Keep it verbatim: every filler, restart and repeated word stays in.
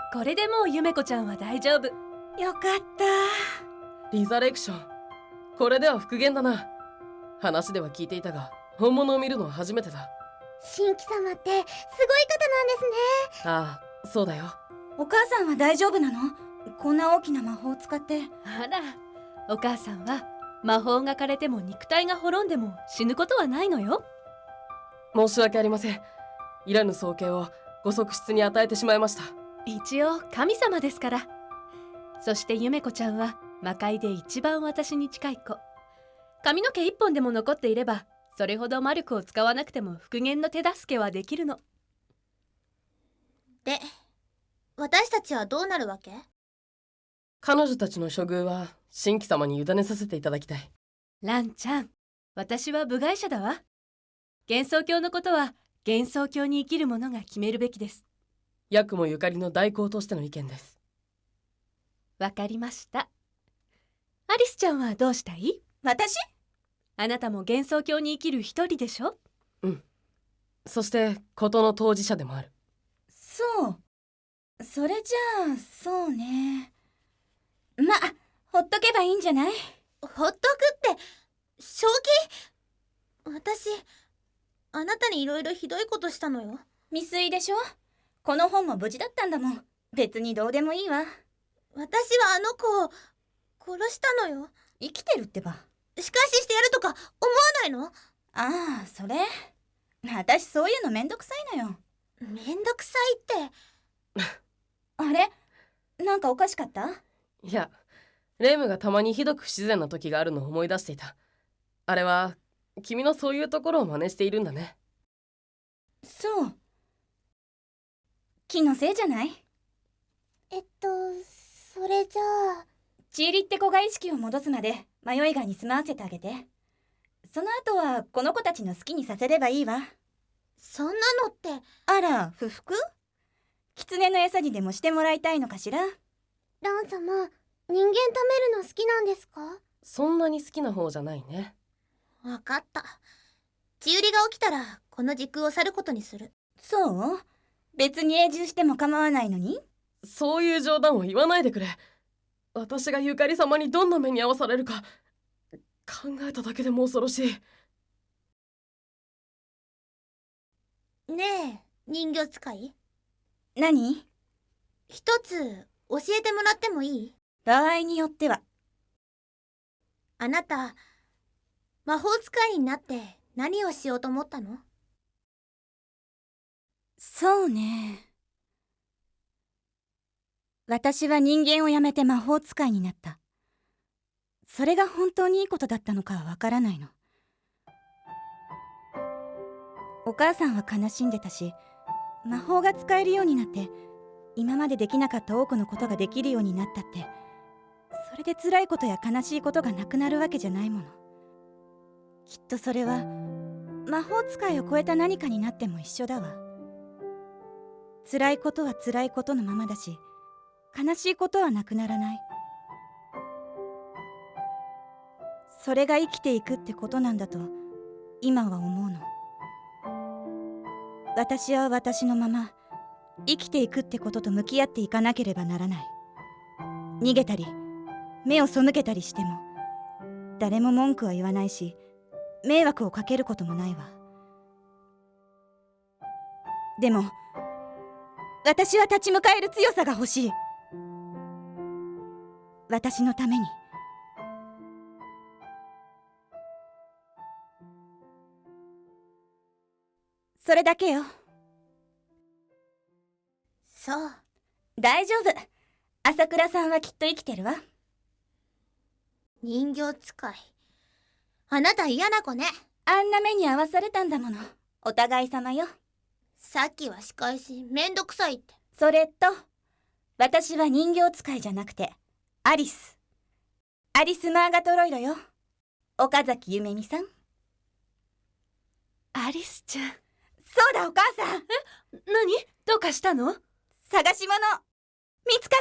これでもうゆめこちゃんは大丈夫。 よかった。 リザレクション、これでは復元だな。話では聞いていたが本物を見るのは初めてだ。 神器様ってすごい方なんですね。 ああ、そうだよ。 お母さんは大丈夫なの？こんな大きな魔法を使って。 あら、お母さんは魔法が枯れても肉体が滅んでも死ぬことはないのよ。 申し訳ありません。いらぬ尊敬をご側室に与えてしまいました。 一応神様ですから。そしてゆめこちゃんは魔界で一番私に近い子。髪の毛一本でも残っていればそれほど魔力を使わなくても復元の手助けはできるの。 で、私たちはどうなるわけ？ 彼女たちの処遇は神器様に委ねさせていただきたい。 ランちゃん、私は部外者だわ。幻想郷のことは幻想郷に生きる者が決めるべきです。 ヤクモゆかりの代行としての意見です。 わかりました。アリスちゃんはどうしたい？ 私？ あなたも幻想郷に生きる一人でしょ？ うん。そして事の当事者でもある。 そう。それじゃあ、そうね。ま、ほっとけばいいんじゃない？ ほっとくって、正気？私、あなたにいろいろひどいことしたのよ。 未遂でしょ？この本も無事だったんだもん。別にどうでもいいわ。 私はあの子を殺したのよ。 生きてるってば。 仕返ししてやるとか思わないの？ ああ、それ。私そういうのめんどくさいのよ。 めんどくさいってあれ？なんかおかしかった？ いや、レムがたまにひどく不自然な時があるのを思い出していた。あれは君のそういうところを真似しているんだね。 そう。気のせいじゃない？ えっとそれじゃあちいりって子が意識を戻すまで迷いがに住まわせてあげて。その後はこの子たちの好きにさせればいいわ。 そんなのって。 あら、不服？狐の餌にでもしてもらいたいのかしら？ ラン様、人間貯めるの好きなんですか？ そんなに好きな方じゃないね。 わかった。血売りが起きたらこの時空を去ることにする。 そう？別に永住しても構わないのに？ そういう冗談を言わないでくれ。私がゆかり様にどんな目に遭わされるか考えただけでも恐ろしい。 ねえ、人形使い。 何？ 一つ教えてもらってもいい？ 場合によっては。 あなた、魔法使いになって何をしようと思ったの？ そうね。私は人間をやめて魔法使いになった。それが本当にいいことだったのかはわからないの。お母さんは悲しんでたし、魔法が使えるようになって今までできなかった多くのことができるようになったって、それで辛いことや悲しいことがなくなるわけじゃないもの。きっとそれは魔法使いを超えた何かになっても一緒だわ。辛いことは辛いことのままだし、悲しいことはなくならない。それが生きていくってことなんだと今は思うの。私は私のまま生きていくってことと向き合っていかなければならない。逃げたり目を背けたりしても誰も文句は言わないし、迷惑をかけることもないわ。でも私は立ち向かえる強さが欲しい。私のために。それだけよ。 そう。 大丈夫。朝倉さんはきっと生きてるわ。 人形使い。あなた嫌な子ね。 あんな目に遭わされたんだもの。お互い様よ。 さっきは仕返しめんどくさいって。 それと私は人形使いじゃなくてアリス。アリス・マーガトロイドよ。岡崎ゆめみさん。 アリスちゃん。 そうだ、お母さん。 え、何？どうかしたの？ 探し物見つか